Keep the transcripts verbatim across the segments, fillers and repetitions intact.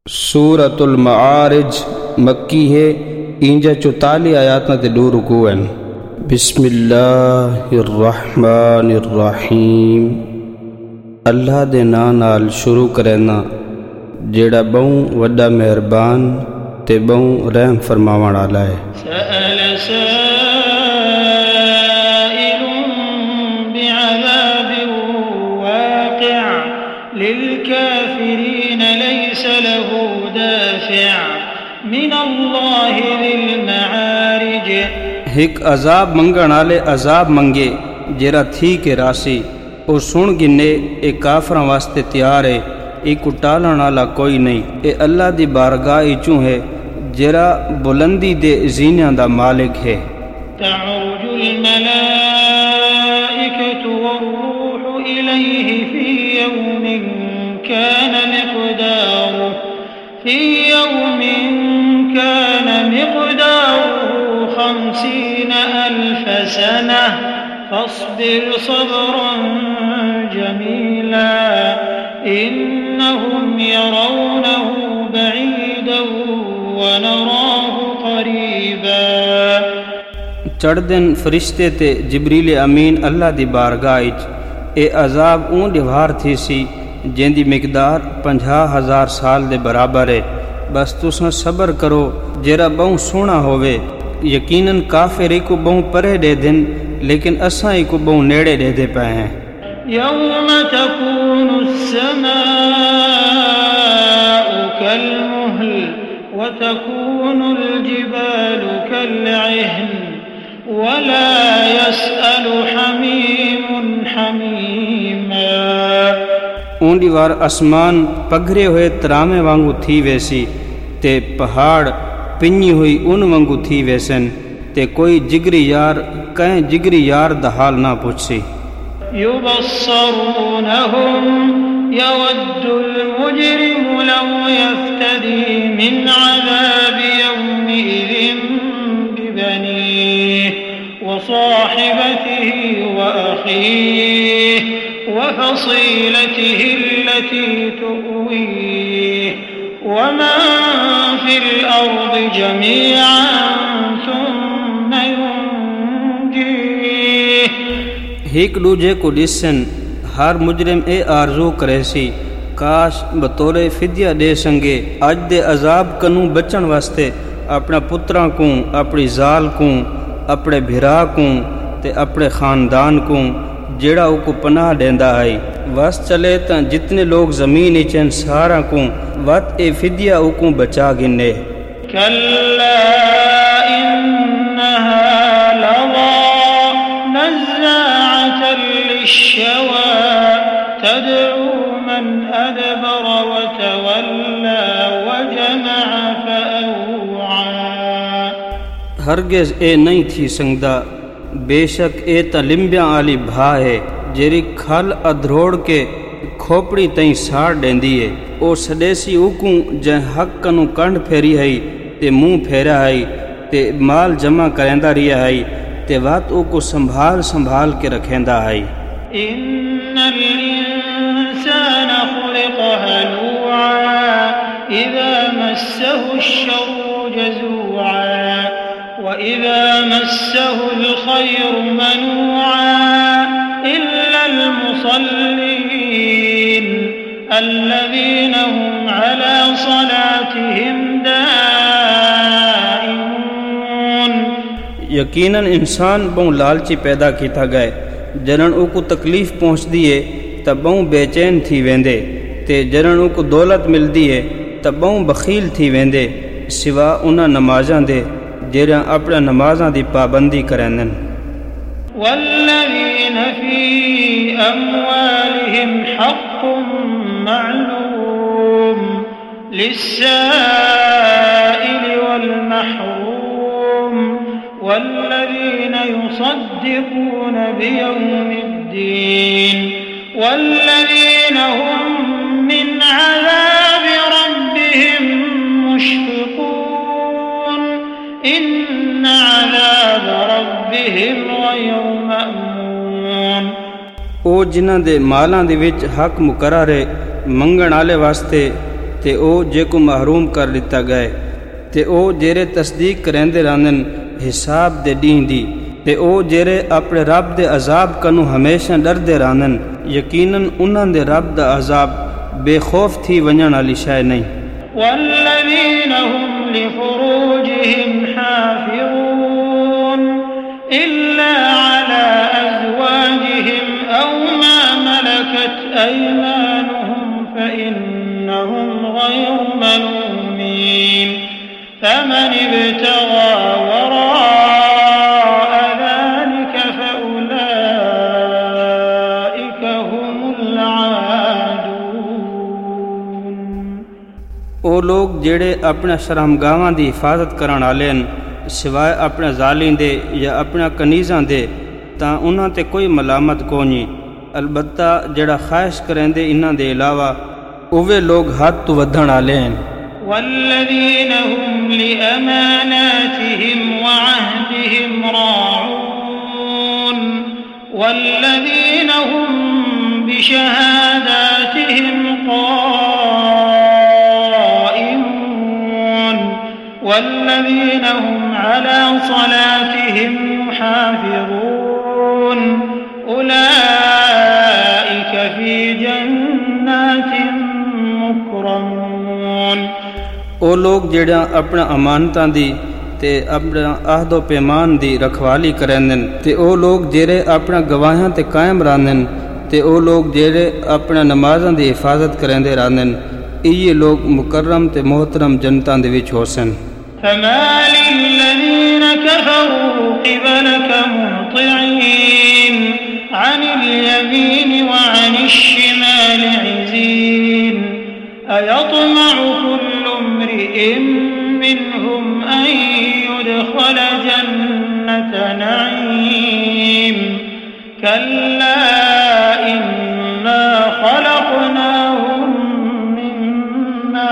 सूरतुल मआरिज मक्की है। इंजा चौताली आयात ते दो रुकू हैं। बिस्मिल्लाहिर्रहमानिर्रहीम। अल्लाह दे नाम नाल शुरू करना जेड़ा बहु वड्डा मेहरबान ते बहु रहम फरमावण वाला है। हिक अजाब मंगण आले अजाब मंगे जेरा थी के रासी ओ सुन गिने ए काफरां वास्ते तैयार है। एक टालण आला कोई नहीं। ए अल्लाह दी बारगाह इचू है जेरा बुलंदी दे जीनियां दा मालिक है। तअरुजुल मलाइकतु वर्रूहु इलैहि फी यौमिन कान मिक़दारुहु फी यौमिन कान मिक़दारुहु खमसीन अल्फ सनह फस्बिर सब्रन जमीला इन्नहुम यरौनहु बईदन व नराहु क़रीबा। चढ़ दिन फरिश्ते ते जिब्रील अमीन अल्लाह दी बारगाह इच ए अजाब ऊं दिवार थी सी जेंदी मिकदार पंजाह हजार साल दे बराबर है। बस तुसां सबर करो जेरा बहु सोना होवे। यकीनन काफिर को बहु परे दे दिन लेकिन असां को बहु नेड़े दे दे पाए हैं। यौम तकूनु अस्समाउ कल्मुहल व तकूनुल जिबालु कल्इहन वला यसअलु हमीमुन हमीमा। ऊंडी वार आसमान पघरे हुए तरामे वांगू थी वेसी ते पहाड़ पिनी हुई उन वांगू थी वेसन ते कोई जिगरी यार कहीं जिगरी यार दा हाल ना पूछसी। युबस्सरूनहुम यवद्दुल मुजरिमु लव यफ्तदी मिन अज़ाबि यौमिइज़िन बिबनीहि व साहिबतिहि व अखीहि व फसीलतिहि अल्लती तुवीहि व मन फिल अर्दि जमीअन सुम्म युंजीह। हिक दूजे को दिसन हर मुजरिम ए आरजू करे सी काश बतौरे फिदिया दे संगे अज दे अजाब कनू बचन वास्ते अपना पुत्रां को अपनी जाल को अपने भिरा को ते अपने खानदान को जेड़ा उको पनाह देंदा है। वस चले तो जितने लोग जमीन इचन सारा को वत ए फिदिया उको बचा गिने। कल्ला इन्नहा लज़ा नज़्ज़ाअतन लिश्शवा तदउ मन अदबर व तवल्ला व जमअ फअवआ। हरगिज़ ए नहीं थी संगदा बेशक ए तलिम्बियां आली भा है जेरी खल अधरोड़ के खोपड़ी तई साड़ देंदी है। ओ सदेसी उकू जै हक कनु कंड फेरी है ते मुंह फेरा है ते माल जमा करेंदा रिया है ते वात उको संभाल संभाल के रखेंदा है। इन्नल इंसान खुलिक़ हलूआ इज़ा मस्सहु अश्शर्रु जज़ूआ व इज़ा मस्सहुल खैरु मनूआ इल्लल मुसल्लीन अल्लज़ीना हुम अला सलातिहिम दाइमून। यकीनन इंसान बहु लालची पैदा किया गए जरन उको तकलीफ पहुँचती है तब बहु बेचैन थी वेंदे ते जरन उको दौलत मिलती है तब बहु बखील थी वेंदे सिवा उन्हां नमाज़ां दे जेरा अपना नमाज़ां दी पाबंदी करैंदन। वल्लज़ीना फी अम्वालिहिम हक़्क़ुम मअलूम लिस्साइलि वल महरूम वल्लज़ीना युसद्दिक़ूना बियौमिद्दीन वल्लज़ीना हुम मिन अज़ाबि रब्बिहिम मुश्फ़िक़ून इन्न अज़ाब रब्बिहिम गैरु मअमून। ओ जिन्हां दे मालां दे विच हक मुकर्रर है मंगण आले वास्ते ते ओ जेको महरूम कर दिता गए ते ओ जेरे तस्दीक करेंदे रहंदन हिसाब दे ॾींहं दी ते ओ जेरे अपने रब दे अजाब कनु हमेशा डरदे रहंदन यकीनन उन्हां दे रब दा अजाब बेखौफ थी वञण वाली शइ नहीं। والذين هم لفروجهم حافظون إلا على أزواجهم أو ما ملكت أيمانهم فإنهم غير ملومين فمن ابتغى وراء ذلك فأولئك هم العادون। ओ लोग जेड़े अपने शर्मगावां दी हिफाजत करन वाले न सिवाय अपने ज़ालिं दे या अपने कनीज़ां दे तां उन्हां ते कोई मलामत कोनी। अलबत्ता जेड़ा ख्वाहिश करेंदे इन्हां दे अलावा उवे लोग हद तो वधण वाले हैं। والذين هم لأماناتهم وعهدهم راعون والذين هم بشهاداتهم قائمون والذين هم على صلاتهم يحافظون أولئك في جنات مكرمون। ओ लोग जेड़ा अपना अमानतां दी ते अपना आहदो पैमान दी रखवाली करेंदन ते ओ लोग जेड़े अपना गवाहां ते कायम रहंदन ते ओ लोग जेड़े अपना नमाज़ां दी हिफाजत करेंदे रहंदन इये लोग मुकर्रम ते मोहतरम जनतां दे विच होसन। فمال الذين كفروا قبلك مهطعين عن اليمين وعن الشمال عزين أيطمع كل امرئ منهم أن يدخل جنة نعيم كلا إنا خلقناهم مما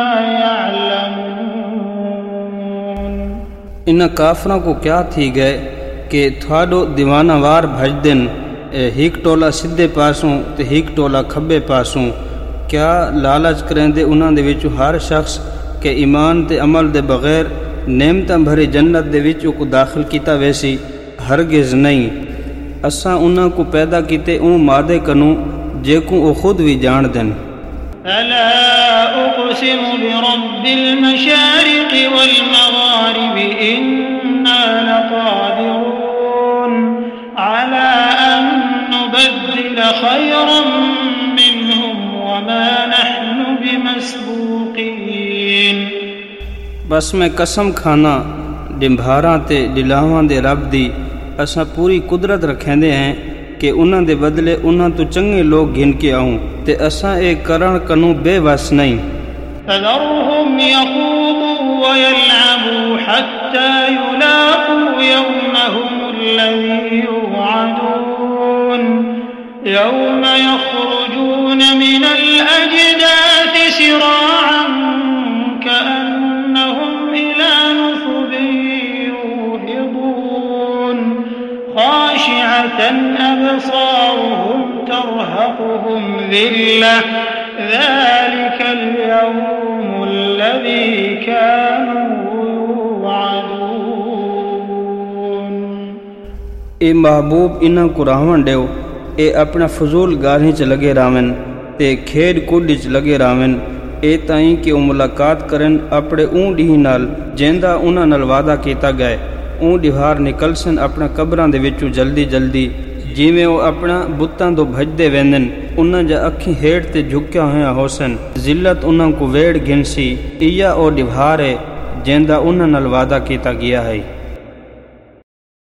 يعلمون। इन काफरों को क्या थी गए कि थाडो दीवाना वार भज दिन हिक टोला सीधे पासों ते हिक टोला खब्बे पासों क्या लालच करेंदे उन्हां दे विच हर शख्स के ईमान ते अमल दे बगैर नेमतां भरी जन्नत दे विच को दाखिल कीता वैसी हरगिज नहीं। असां उन्हां को पैदा कीते ऊं मादे कनु जेकू ओ खुद भी जान देन। فلا أقسم برب المشارق والمغارب إنا لقادرون على أن نبدل خيرا منهم وما نحن بمسبوقين। बस मैं कसम खाना डिंभारां ते डिलावां दे रब दी असां पूरी कुदरत रखेंदे हैं कि उन्हां दे बदले उन्हां तो चंगे लोग गिन के आऊं ते असां ए करण कनु बेवस नहीं। فذرهم يخوضوا ويلعبوا حتى يلاقوا يومهم الذي يوعدون يوم يخرجون من الأجداث سراعا كأنهم إلى نصب يوفضون خاشعة أبصارهم ترهقهم ذلة ذلك اليوم الذي كانوا يوعدون। ए महबूब इन्हां को रावण ॾियो ए अपना फजूल गाल्हिं च लगे रावन ते खेड कुड च लगे रावन ए ताईं कि ओ मुलाकात करन अपने ऊं ॾींहं नाल जंहिंदा उन्हां नाल वादा कीता गए ऊं ॾिहार निकलसन अपना कब्रां दे विचों जल्दी जल्दी जिवें ओ अपना बुतां तो भजदे वेंदन उन्हां जा अखीं हेठ ते झुकिया होया होसन ज़िल्लत उन्हां को वेड़ गिनसी इया ओ ॾिहार है जंहिंदा उन्हां नाल वादा कीता गया है।